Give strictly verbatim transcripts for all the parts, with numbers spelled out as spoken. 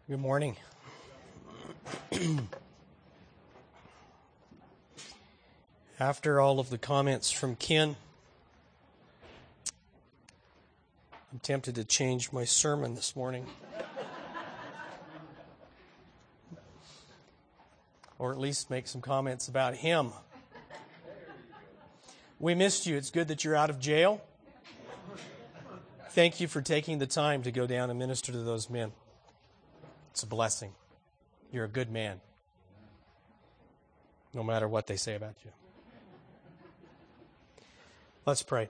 Good morning. After all of the comments from Ken, I'm tempted to change my sermon this morning. Or at least make some comments about him. We missed you. It's good that you're out of jail. Thank you for taking the time to go down and minister to those men. It's a blessing. You're a good man, no matter what they say about you. Let's pray.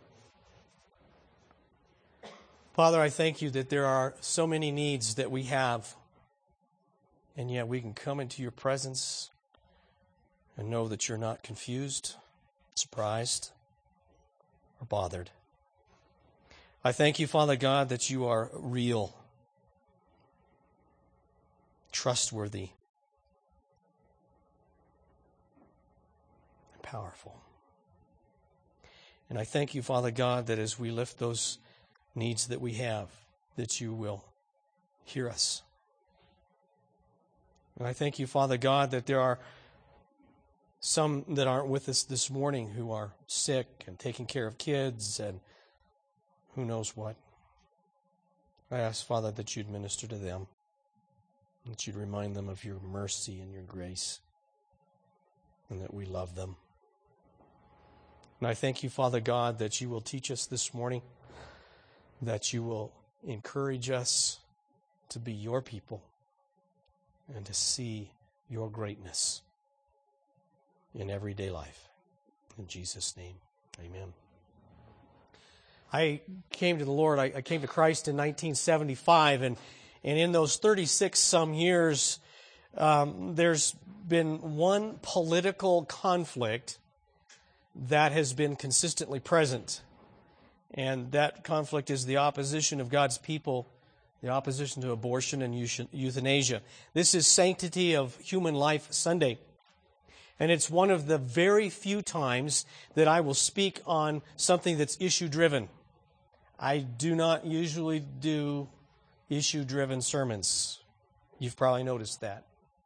Father, I thank you that there are so many needs that we have, and yet we can come into your presence and know that you're not confused, surprised, or bothered. I thank you, Father God, that you are real, trustworthy, and powerful. And I thank you, Father God, that as we lift those needs that we have, that you will hear us. And I thank you, Father God, that there are some that aren't with us this morning who are sick and taking care of kids and who knows what. I ask, Father, that you'd minister to them, that you'd remind them of your mercy and your grace, and that we love them. And I thank you, Father God, that you will teach us this morning, that you will encourage us to be your people and to see your greatness in everyday life. In Jesus' name, amen. I came to the Lord, I, I came to Christ in nineteen seventy-five, and, and in those thirty-six some years, um, there's been one political conflict that has been consistently present. And that conflict is the opposition of God's people, the opposition to abortion and euthanasia. This is Sanctity of Human Life Sunday. And it's one of the very few times that I will speak on something that's issue-driven. I do not usually do issue-driven sermons. You've probably noticed that.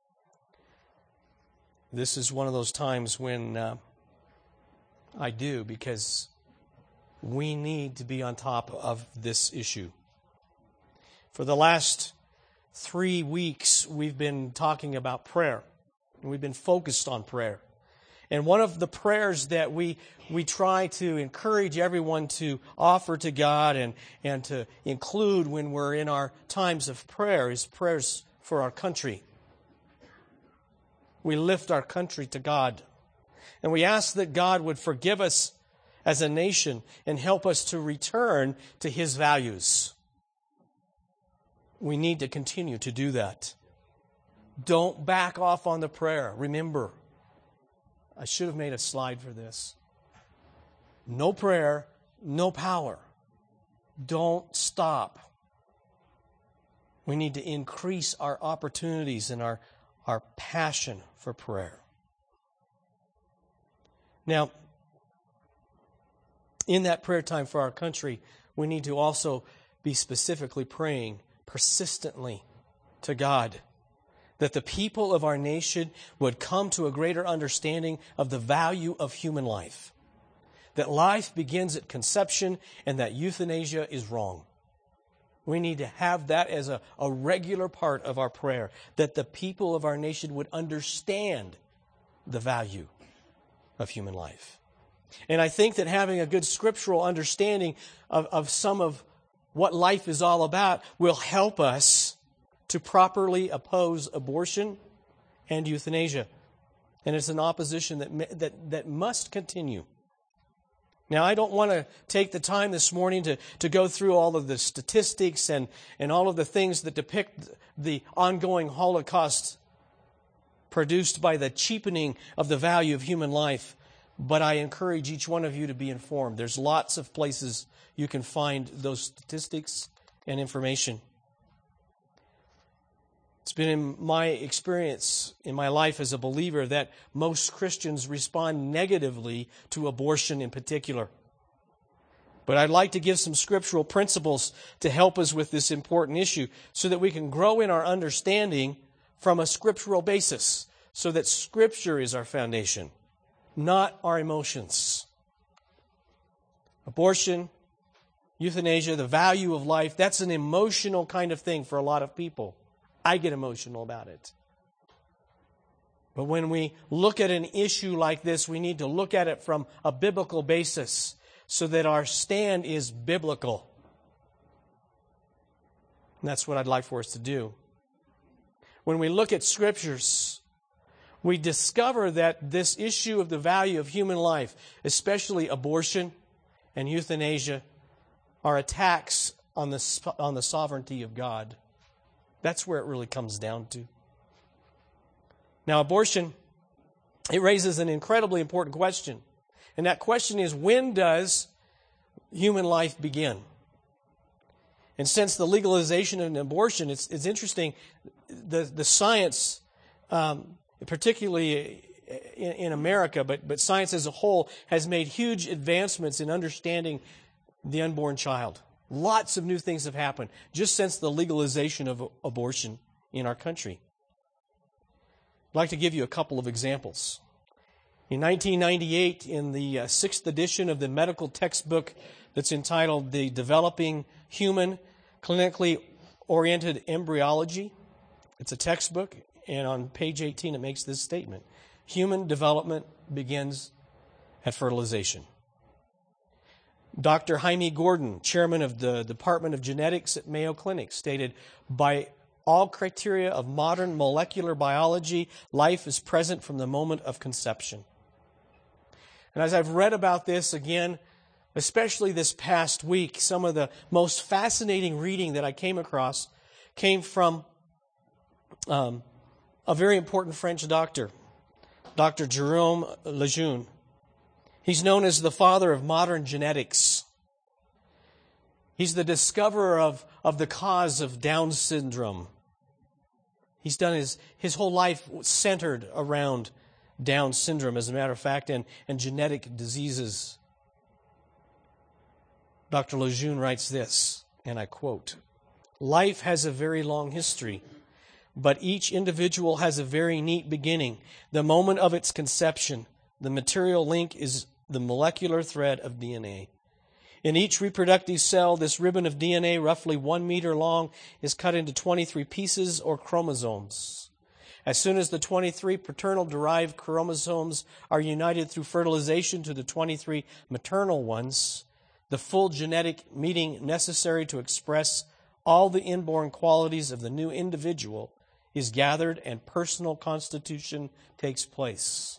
This is one of those times when uh, I do, because we need to be on top of this issue. For the last three weeks, we've been talking about prayer. And we've been focused on prayer. And one of the prayers that we we try to encourage everyone to offer to God and, and to include when we're in our times of prayer is prayers for our country. We lift our country to God. And we ask that God would forgive us as a nation and help us to return to His values. We need to continue to do that. Don't back off on the prayer. Remember, I should have made a slide for this. No prayer, no power. Don't stop. We need to increase our opportunities and our, our passion for prayer. Now, in that prayer time for our country, we need to also be specifically praying persistently to God that the people of our nation would come to a greater understanding of the value of human life, that life begins at conception and that euthanasia is wrong. We need to have that as a, a regular part of our prayer, that the people of our nation would understand the value of human life. And I think that having a good scriptural understanding of, of some of what life is all about will help us to properly oppose abortion and euthanasia. And it's an opposition that, that, that must continue. Now, I don't want to take the time this morning to, to go through all of the statistics and, and all of the things that depict the ongoing Holocaust produced by the cheapening of the value of human life. But I encourage each one of you to be informed. There's lots of places you can find those statistics and information. It's been in my experience in my life as a believer that most Christians respond negatively to abortion in particular. But I'd like to give some scriptural principles to help us with this important issue so that we can grow in our understanding from a scriptural basis, so that Scripture is our foundation, not our emotions. Abortion, euthanasia, the value of life, that's an emotional kind of thing for a lot of people. I get emotional about it. But when we look at an issue like this, we need to look at it from a biblical basis so that our stand is biblical. And that's what I'd like for us to do. When we look at Scriptures, we discover that this issue of the value of human life, especially abortion and euthanasia, are attacks on the, on the sovereignty of God. That's where it really comes down to. Now, abortion, it raises an incredibly important question. And that question is, when does human life begin? And since the legalization of abortion, it's, it's interesting, the, the science, um, particularly in, in America, but, but science as a whole, has made huge advancements in understanding the unborn child. Lots of new things have happened just since the legalization of abortion in our country. I'd like to give you a couple of examples. In nineteen ninety-eight, in the uh, sixth edition of the medical textbook that's entitled The Developing Human Clinically Oriented Embryology, it's a textbook, and on page eighteen it makes this statement: human development begins at fertilization. Doctor Jaime Gordon, chairman of the Department of Genetics at Mayo Clinic, stated, "By all criteria of modern molecular biology, life is present from the moment of conception." And as I've read about this again, especially this past week, some of the most fascinating reading that I came across came from um, a very important French doctor, Doctor Jerome Lejeune. He's known as the father of modern genetics. He's the discoverer of, of the cause of Down syndrome. He's done his, his whole life centered around Down syndrome, as a matter of fact, and, and genetic diseases. Doctor Lejeune writes this, and I quote, "Life has a very long history, but each individual has a very neat beginning. The moment of its conception, the material link is the molecular thread of D N A. In each reproductive cell, this ribbon of D N A, roughly one meter long, is cut into twenty-three pieces or chromosomes. As soon as the twenty-three paternal-derived chromosomes are united through fertilization to the twenty-three maternal ones, the full genetic meeting necessary to express all the inborn qualities of the new individual is gathered and personal constitution takes place.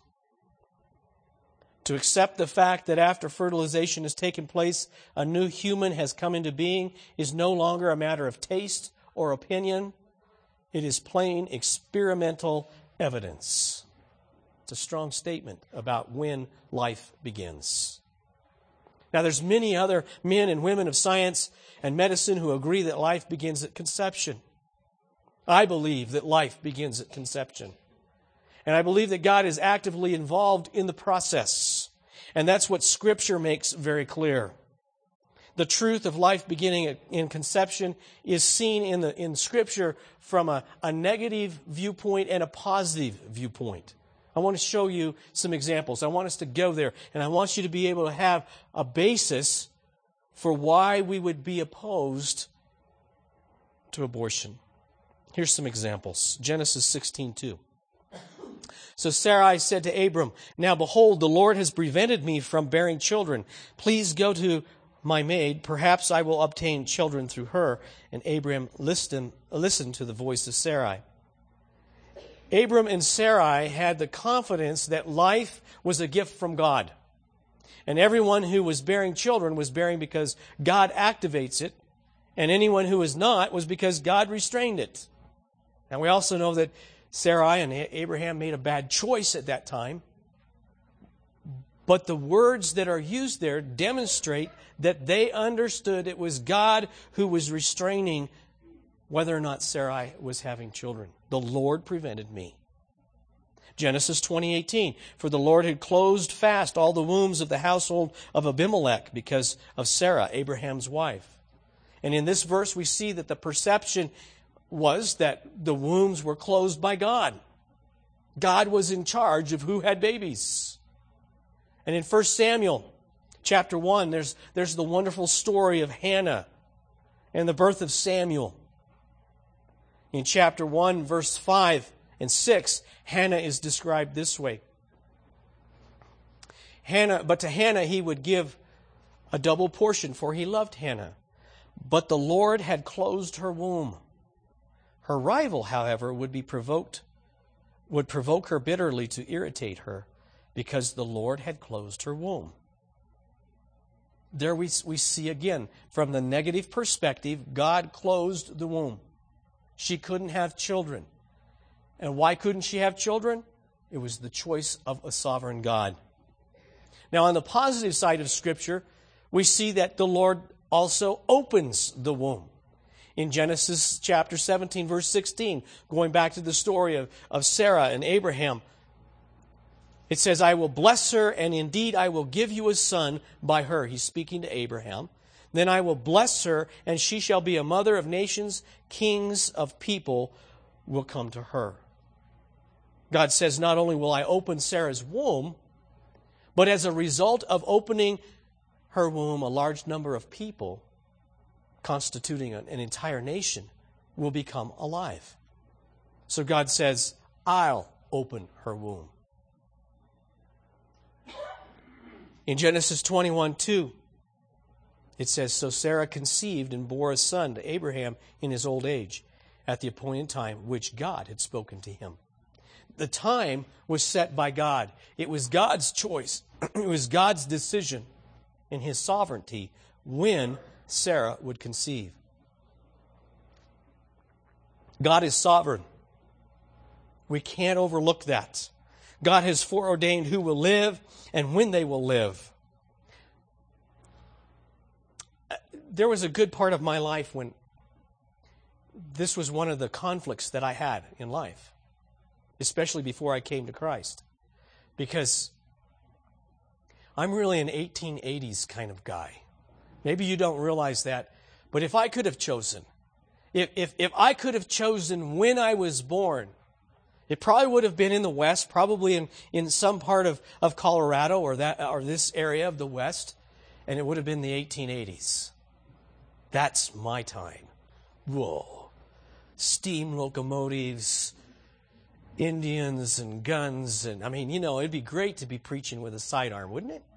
To accept the fact that after fertilization has taken place, a new human has come into being is no longer a matter of taste or opinion. It is plain experimental evidence." It's a strong statement about when life begins. Now, there's many other men and women of science and medicine who agree that life begins at conception. I believe that life begins at conception. And I believe that God is actively involved in the process. And that's what Scripture makes very clear. The truth of life beginning in conception is seen in the in Scripture from a, a negative viewpoint and a positive viewpoint. I want to show you some examples. I want us to go there, and I want you to be able to have a basis for why we would be opposed to abortion. Here's some examples. Genesis sixteen two. "So Sarai said to Abram, 'Now behold, the Lord has prevented me from bearing children. Please go to my maid. Perhaps I will obtain children through her.' And Abram listened, listened to the voice of Sarai." Abram and Sarai had the confidence that life was a gift from God. And everyone who was bearing children was bearing because God activates it. And anyone who was not was because God restrained it. And we also know that Sarai and Abraham made a bad choice at that time. But the words that are used there demonstrate that they understood it was God who was restraining whether or not Sarai was having children. The Lord prevented me. Genesis twenty eighteen, for the Lord had closed fast all the wombs of the household of Abimelech because of Sarah, Abraham's wife. And in this verse we see that the perception was that the wombs were closed by God. God was in charge of who had babies. And in First Samuel chapter one, there's, there's the wonderful story of Hannah and the birth of Samuel. In chapter one, verse five and six, Hannah is described this way. Hannah, but to Hannah he would give a double portion, for he loved Hannah. But the Lord had closed her womb. Her rival, however, would be provoked, would provoke her bitterly to irritate her, because the Lord had closed her womb. There we, we see again, from the negative perspective, God closed the womb. She couldn't have children. And why couldn't she have children? It was the choice of a sovereign God. Now, on the positive side of Scripture, we see that the Lord also opens the womb. In Genesis chapter seventeen, verse sixteen, going back to the story of, of Sarah and Abraham, it says, I will bless her, and indeed I will give you a son by her. He's speaking to Abraham. Then I will bless her, and she shall be a mother of nations, kings of people will come to her. God says, not only will I open Sarah's womb, but as a result of opening her womb, a large number of people, constituting an entire nation, will become alive. So God says, I'll open her womb. In Genesis twenty-one two, it says, so Sarah conceived and bore a son to Abraham in his old age, at the appointed time which God had spoken to him. The time was set by God. It was God's choice. It was God's decision in His sovereignty when Sarah would conceive. God is sovereign. We can't overlook that. God has foreordained who will live and when they will live. There was a good part of my life when this was one of the conflicts that I had in life, especially before I came to Christ. Because I'm really an eighteen eighties kind of guy. Maybe you don't realize that, but if I could have chosen, if, if, if I could have chosen when I was born, it probably would have been in the West, probably in, in some part of, of Colorado or that or this area of the West, and it would have been the eighteen eighties. That's my time. Whoa. Steam locomotives, Indians and guns, and I mean, you know, it'd be great to be preaching with a sidearm, wouldn't it?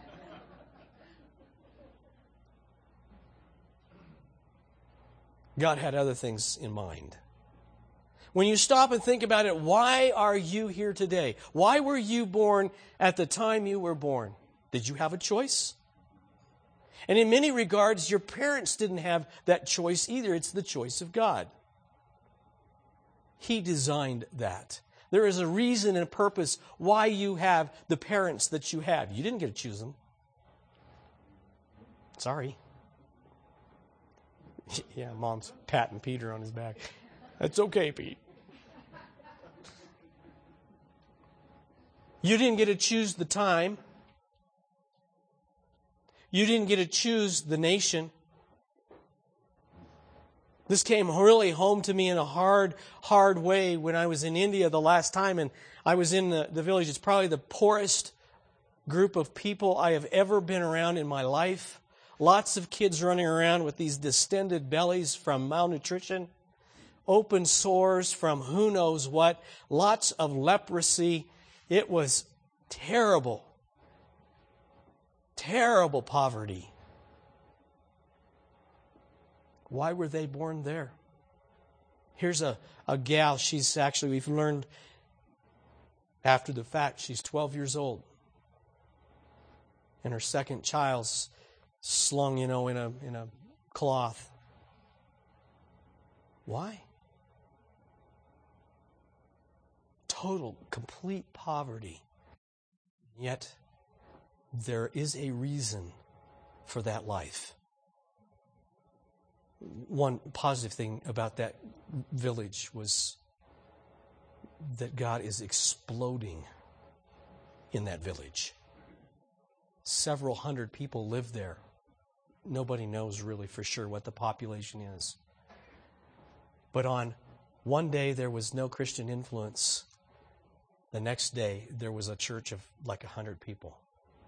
God had other things in mind. When you stop and think about it, why are you here today? Why were you born at the time you were born? Did you have a choice? And in many regards, your parents didn't have that choice either. It's the choice of God. He designed that. There is a reason and a purpose why you have the parents that you have. You didn't get to choose them. Sorry. Yeah, Mom's patting Peter on his back. That's okay, Pete. You didn't get to choose the time. You didn't get to choose the nation. This came really home to me in a hard, hard way when I was in India the last time, and I was in the, the village. It's probably the poorest group of people I have ever been around in my life. Lots of kids running around with these distended bellies from malnutrition, open sores from who knows what, lots of leprosy. It was terrible. Terrible poverty. Why were they born there? Here's a, a gal. She's actually, we've learned after the fact, she's twelve years old. And her second child's slung, you know, in a in a cloth. Why? Total, complete poverty. Yet, there is a reason for that life. One positive thing about that village was that God is exploding in that village. Several hundred people live there. Nobody knows really for sure what the population is. But on one day there was no Christian influence. The next day there was a church of like a hundred people.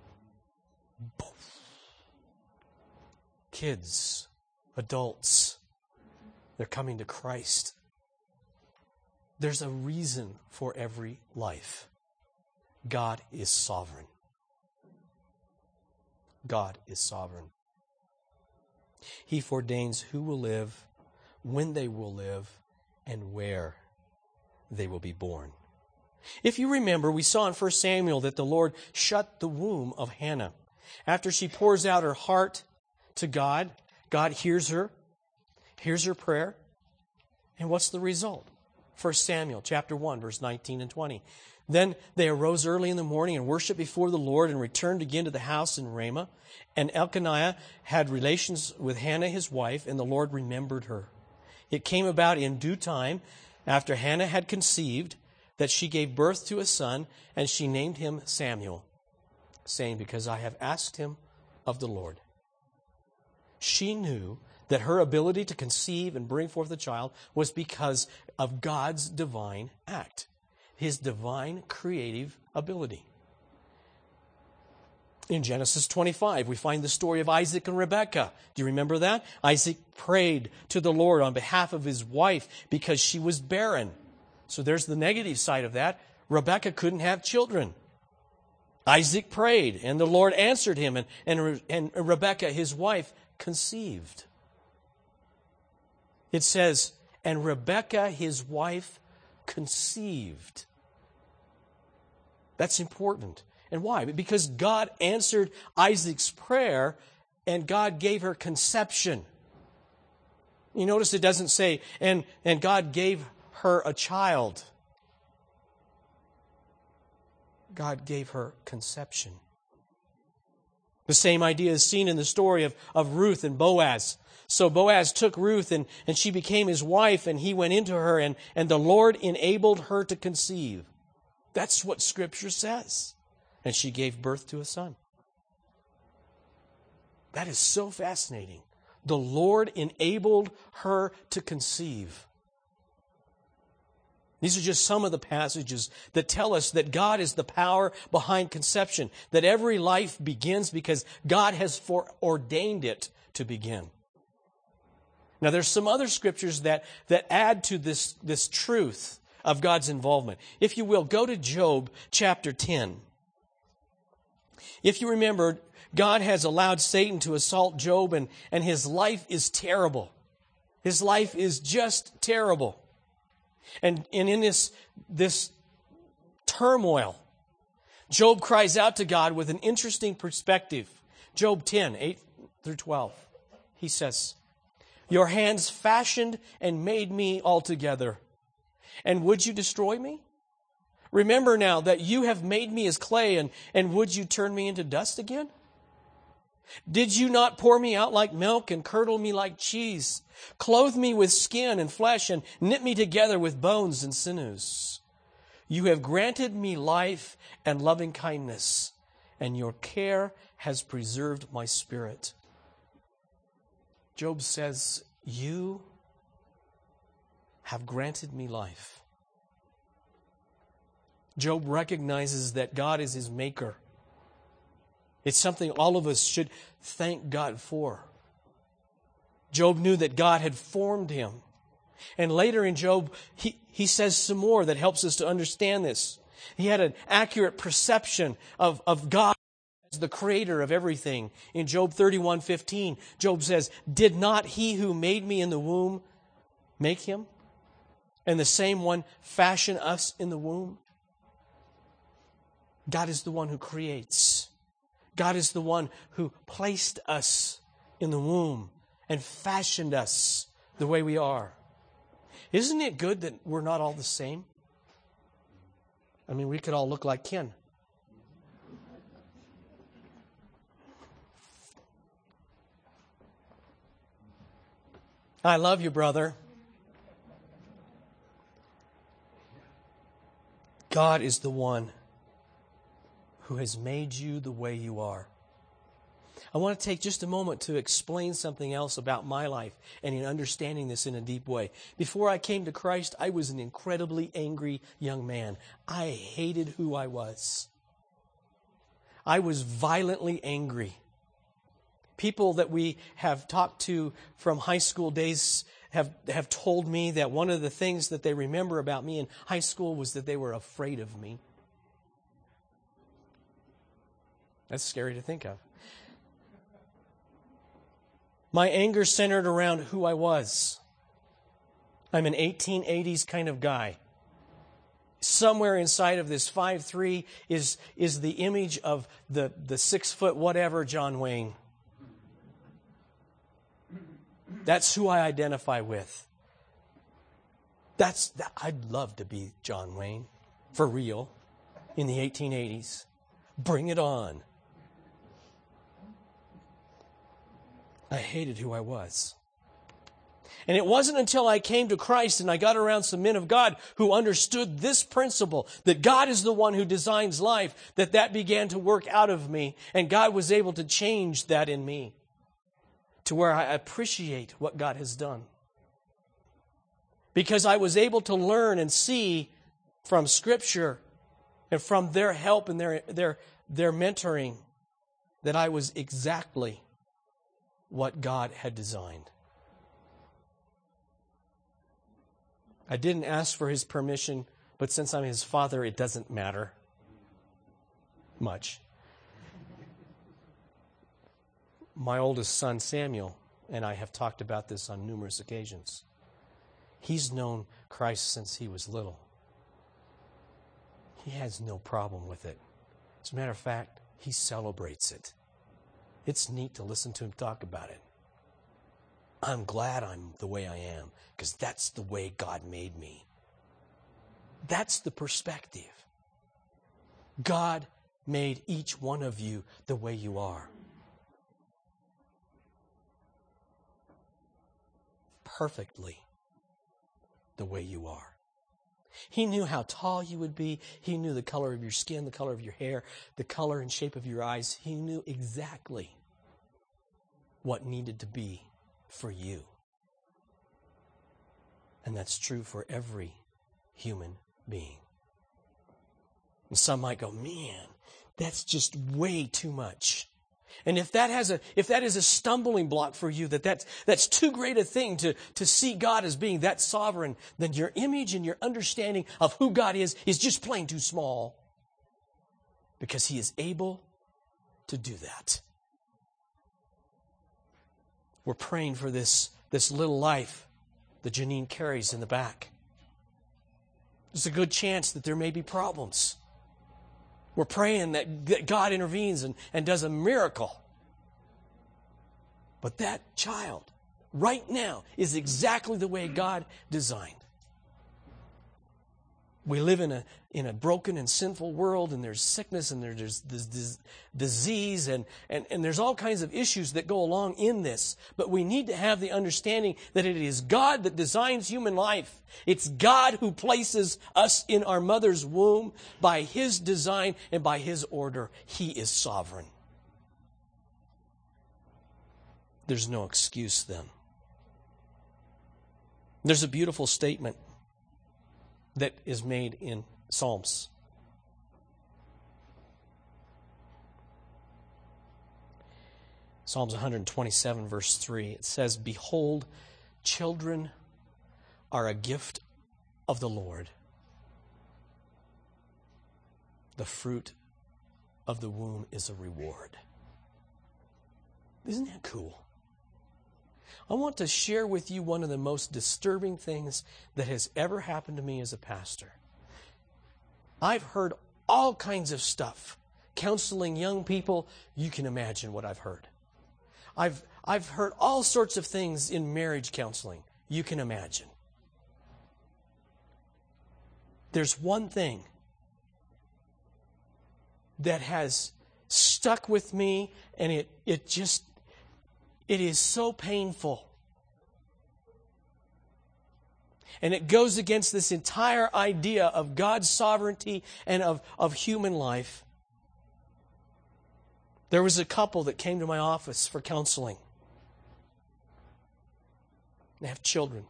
Kids, adults, they're coming to Christ. There's a reason for every life. God is sovereign. God is sovereign. He foreordains who will live, when they will live, and where they will be born. If you remember, we saw in First Samuel that the Lord shut the womb of Hannah. After she pours out her heart to God, God hears her, hears her prayer. And what's the result? First Samuel chapter one, verse nineteen and twenty. Then they arose early in the morning and worshipped before the Lord and returned again to the house in Ramah. And Elkanah had relations with Hannah his wife, and the Lord remembered her. It came about in due time, after Hannah had conceived, that she gave birth to a son, and she named him Samuel, saying, because I have asked him of the Lord. She knew that her ability to conceive and bring forth a child was because of God's divine act, His divine creative ability. In Genesis twenty-five, we find the story of Isaac and Rebekah. Do you remember that? Isaac prayed to the Lord on behalf of his wife because she was barren. So there's the negative side of that. Rebekah couldn't have children. Isaac prayed, and the Lord answered him, and, and, and Rebekah, his wife, conceived. It says, and Rebekah, his wife, conceived. That's important. And why? Because God answered Isaac's prayer, and God gave her conception. You notice it doesn't say, and, and God gave her a child. God gave her conception. The same idea is seen in the story of, of Ruth and Boaz. So Boaz took Ruth, and, and she became his wife, and he went into her, and, and the Lord enabled her to conceive. That's what Scripture says. And she gave birth to a son. That is so fascinating. The Lord enabled her to conceive. These are just some of the passages that tell us that God is the power behind conception, that every life begins because God has foreordained it to begin. Now, there's some other scriptures that, that add to this, this truth of God's involvement. If you will, go to Job chapter ten. If you remember, God has allowed Satan to assault Job, and, and his life is terrible. His life is just terrible. And, and in this, this turmoil, Job cries out to God with an interesting perspective. Job ten, eight through twelve. He says, your hands fashioned and made me altogether. And would you destroy me? Remember now that you have made me as clay, and, and would you turn me into dust again? Did you not pour me out like milk and curdle me like cheese? Clothe me with skin and flesh and knit me together with bones and sinews. You have granted me life and loving kindness, and your care has preserved my spirit. Job says, you have granted me life. Job recognizes that God is his maker. It's something all of us should thank God for. Job knew that God had formed him. And later in Job, he, he says some more that helps us to understand this. He had an accurate perception of, of God as the creator of everything. In Job thirty-one fifteen, Job says, did not he who made me in the womb make him? And the same one fashion us in the womb? God is the one who creates. God is the one who placed us in the womb and fashioned us the way we are. Isn't it good that we're not all the same? I mean, we could all look like Ken. I love you, brother. God is the one who has made you the way you are. I want to take just a moment to explain something else about my life and in understanding this in a deep way. Before I came to Christ, I was an incredibly angry young man. I hated who I was. I was violently angry. People that we have talked to from high school days have, have told me that one of the things that they remember about me in high school was that they were afraid of me. That's scary to think of. My anger centered around who I was. I'm an eighteen eighties kind of guy. Somewhere inside of this five three is, is the image of the, the six-foot whatever John Wayne. That's who I identify with. That's that, I'd love to be John Wayne, for real, in the eighteen eighties. Bring it on. I hated who I was. And it wasn't until I came to Christ and I got around some men of God who understood this principle, that God is the one who designs life, that that began to work out of me. And God was able to change that in me to where I appreciate what God has done. Because I was able to learn and see from Scripture and from their help and their, their, their mentoring that I was exactly what God had designed. I didn't ask for His permission, but since I'm His father, it doesn't matter much. My oldest son, Samuel, and I have talked about this on numerous occasions. He's known Christ since he was little. He has no problem with it. As a matter of fact, he celebrates it. It's neat to listen to him talk about it. I'm glad I'm the way I am, because that's the way God made me. That's the perspective. God made each one of you the way you are. Perfectly the way you are. He knew how tall you would be. He knew the color of your skin, the color of your hair, the color and shape of your eyes. He knew exactly what needed to be for you. And that's true for every human being. And some might go, man, that's just way too much. And if that has a if that is a stumbling block for you, that that's, that's too great a thing to, to see God as being that sovereign, then your image and your understanding of who God is is just plain too small. Because He is able to do that. We're praying for this, this little life that Janine carries in the back. There's a good chance that there may be problems. We're praying that God intervenes and, and does a miracle. But that child, right now, is exactly the way God designed. We live in a in a broken and sinful world, and there's sickness, and there's, there's disease, and, and, and there's all kinds of issues that go along in this. But we need to have the understanding that it is God that designs human life. It's God who places us in our mother's womb by His design and by His order. He is sovereign. There's no excuse then. There's a beautiful statement that is made in Psalms. Psalms one twenty-seven, verse three. It says, "Behold, children are a gift of the Lord. The fruit of the womb is a reward." Isn't that cool? I want to share with you one of the most disturbing things that has ever happened to me as a pastor. I've heard all kinds of stuff. Counseling young people, you can imagine what I've heard. I've, I've heard all sorts of things in marriage counseling, you can imagine. There's one thing that has stuck with me, and it, it just, it is so painful. And it goes against this entire idea of God's sovereignty and of, of human life. There was a couple that came to my office for counseling. They have children.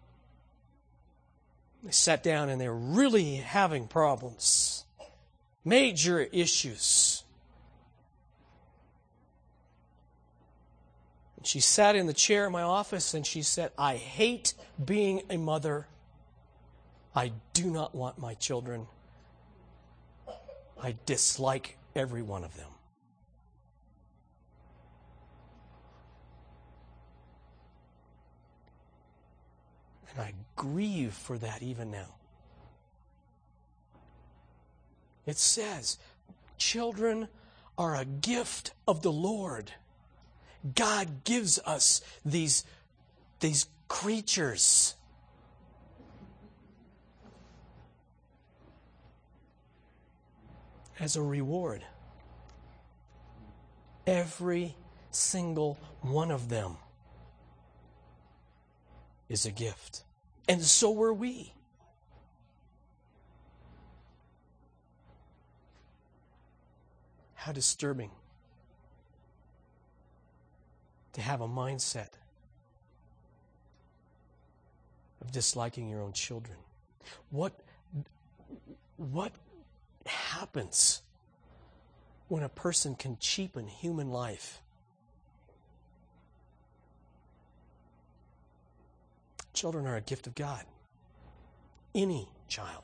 They sat down and they were really having problems. Major issues. And she sat in the chair in my office and she said, I hate being a mother. I do not want my children. I dislike every one of them. And I grieve for that even now. It says, children are a gift of the Lord. God gives us these, these creatures. As a reward. Every single one of them is a gift. And so were we. How disturbing to have a mindset of disliking your own children. What, what happens when a person can cheapen human life? Children are a gift of God. Any child.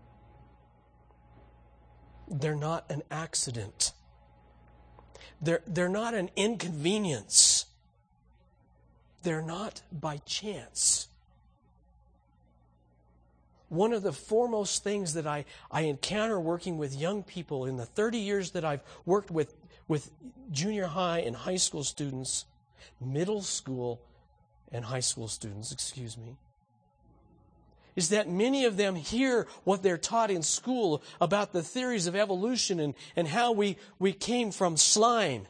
They're not an accident. They're, they're not an inconvenience. They're not by chance. One of the foremost things that I, I encounter working with young people in the thirty years that I've worked with, with junior high and high school students, middle school and high school students, excuse me, is that many of them hear what they're taught in school about the theories of evolution and, and how we, we came from slime.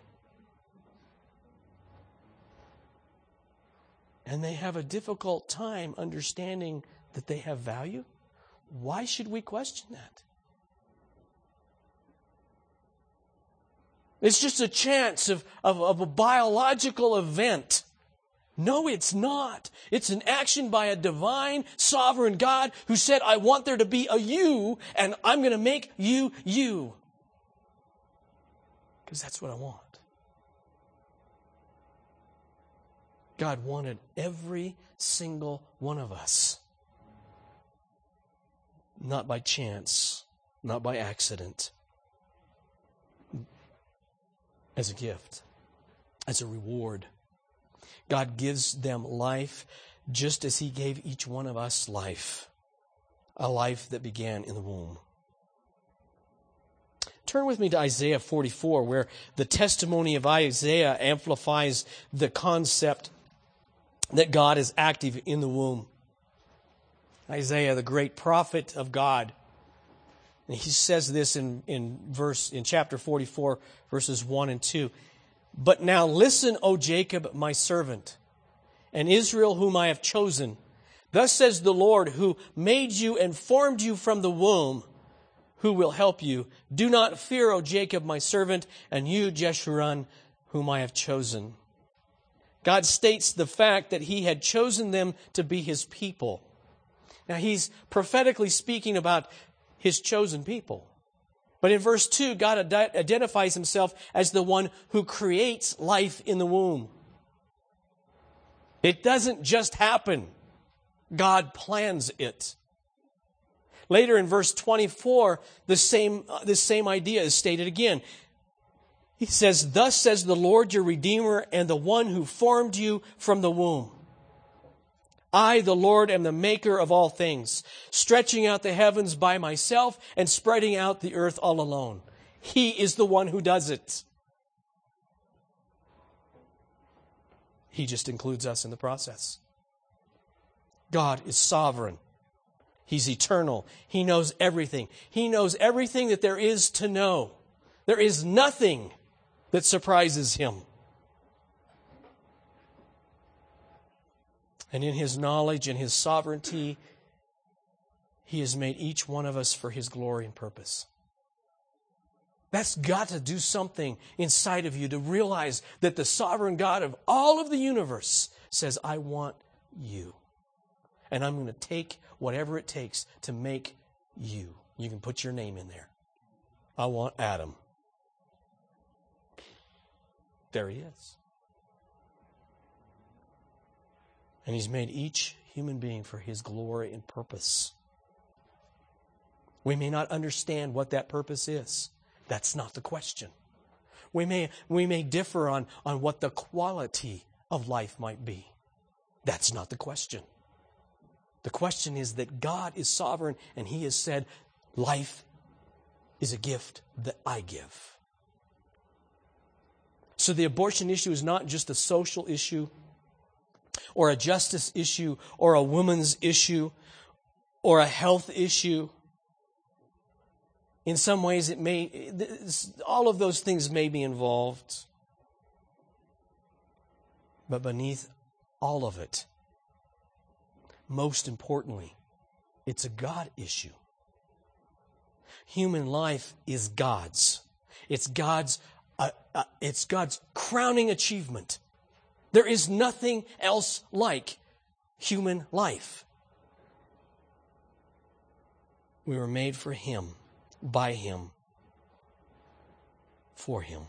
And they have a difficult time understanding that they have value. Why should we question that? It's just a chance of, of, of a biological event. No, it's not. It's an action by a divine, sovereign God who said, I want there to be a you, and I'm going to make you you. Because that's what I want. God wanted every single one of us. Not by chance, not by accident. As a gift, as a reward. God gives them life just as He gave each one of us life. A life that began in the womb. Turn with me to Isaiah forty-four, where the testimony of Isaiah amplifies the concept that God is active in the womb. Isaiah, the great prophet of God. And he says this in, in verse in chapter forty-four, verses one and two. But now listen, O Jacob, my servant, and Israel, whom I have chosen. Thus says the Lord, who made you and formed you from the womb, who will help you. Do not fear, O Jacob, my servant, and you, Jeshurun, whom I have chosen. God states the fact that He had chosen them to be His people. Now, He's prophetically speaking about His chosen people. But in verse two, God identifies Himself as the one who creates life in the womb. It doesn't just happen. God plans it. Later in verse twenty-four, the same, uh, the same idea is stated again. He says, Thus says the Lord your Redeemer and the one who formed you from the womb. I, the Lord, am the maker of all things, stretching out the heavens by myself and spreading out the earth all alone. He is the one who does it. He just includes us in the process. God is sovereign. He's eternal. He knows everything. He knows everything that there is to know. There is nothing that surprises Him. And in His knowledge and His sovereignty, He has made each one of us for His glory and purpose. That's got to do something inside of you to realize that the sovereign God of all of the universe says, I want you. And I'm going to take whatever it takes to make you. You can put your name in there. I want Adam. There he is. And He's made each human being for His glory and purpose. We may not understand what that purpose is. That's not the question. We may, we may differ on, on what the quality of life might be. That's not the question. The question is that God is sovereign and He has said, life is a gift that I give. So the abortion issue is not just a social issue or a justice issue or a woman's issue or a health issue. In some ways, it may, all of those things may be involved. But beneath all of it, most importantly, it's a God issue. Human life is God's. It's God's, uh, uh, it's God's crowning achievement. There is nothing else like human life. We were made for Him, by Him, for Him.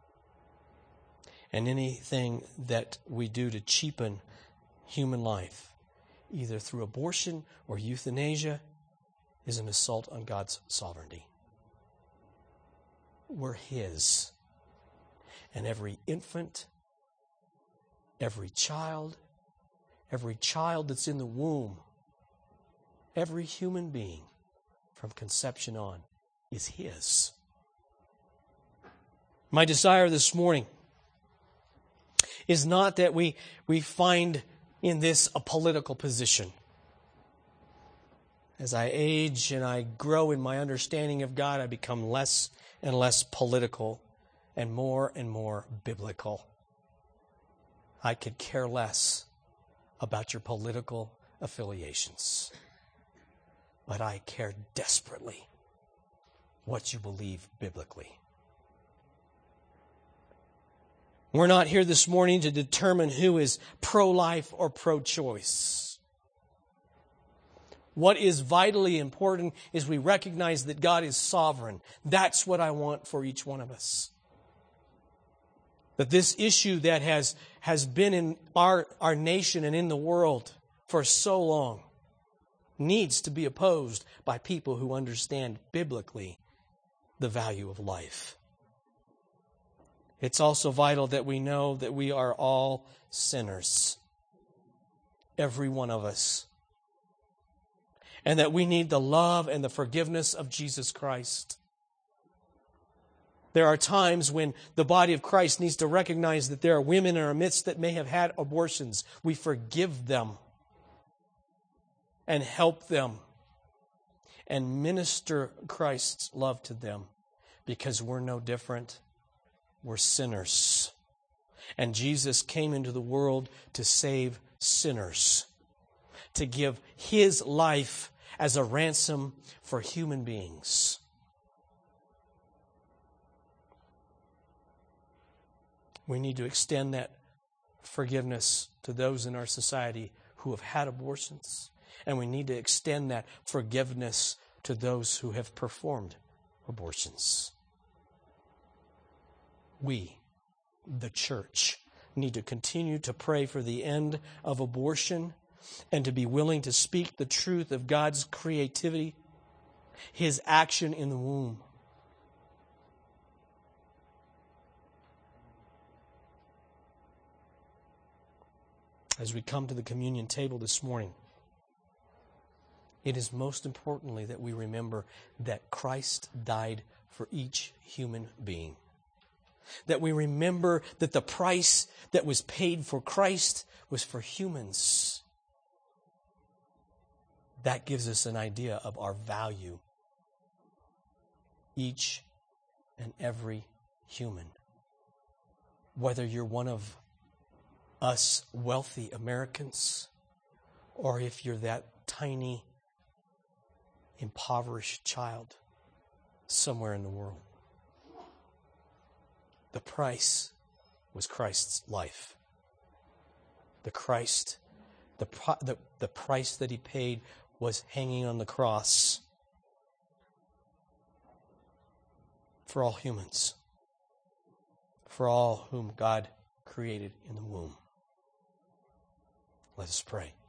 And anything that we do to cheapen human life, either through abortion or euthanasia, is an assault on God's sovereignty. We're His. And every infant, every child, every child that's in the womb, every human being from conception on is His. My desire this morning is not that we, we find in this a political position. As I age and I grow in my understanding of God, I become less and less political and more and more biblical. I could care less about your political affiliations, but I care desperately what you believe biblically. We're not here this morning to determine who is pro-life or pro-choice. What is vitally important is we recognize that God is sovereign. That's what I want for each one of us. That this issue that has, has been in our, our nation and in the world for so long needs to be opposed by people who understand biblically the value of life. It's also vital that we know that we are all sinners. Every one of us. And that we need the love and the forgiveness of Jesus Christ. There are times when the body of Christ needs to recognize that there are women in our midst that may have had abortions. We forgive them and help them and minister Christ's love to them because we're no different. We're sinners. And Jesus came into the world to save sinners, to give His life as a ransom for human beings. We need to extend that forgiveness to those in our society who have had abortions. And we need to extend that forgiveness to those who have performed abortions. We, the church, need to continue to pray for the end of abortion and to be willing to speak the truth of God's creativity, His action in the womb. As we come to the communion table this morning, it is most importantly that we remember that Christ died for each human being. That we remember that the price that was paid for Christ was for humans. That gives us an idea of our value. Each and every human. Whether you're one of us wealthy Americans, or if you're that tiny impoverished child somewhere in the world. The price was Christ's life. The Christ, the, the, the price that he paid was hanging on the cross for all humans, for all whom God created in the womb. Let us pray.